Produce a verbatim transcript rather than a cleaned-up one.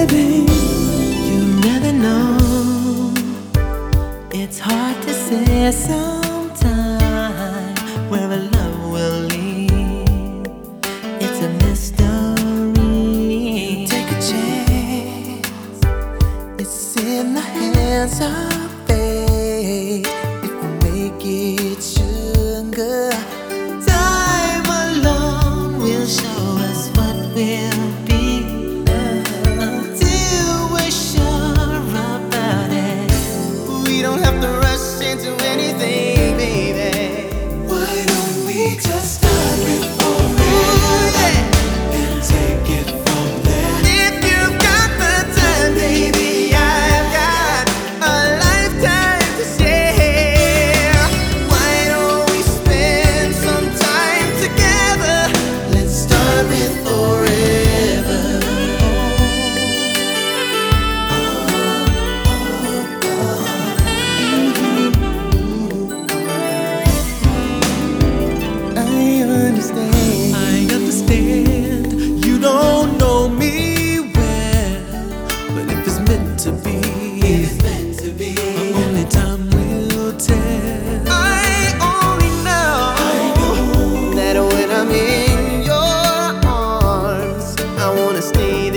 baby, you never know. It's hard to say sometime where a love will lead. It's a mystery. Take a chance. It's in the hands of fate. If we make it sugar, time alone will show us what will be. Until we're sure about it, we don't have to rush into anything, baby. Why don't we just start with forever and take it from there? If you've got the time, baby, I've got a lifetime to share. Why don't we spend some time together? Let's start with forever. I understand. I understand. You don't know me well, but if it's meant to be, it's meant to be. Only time will tell. I only know, I know that when I'm in your arms, I wanna stay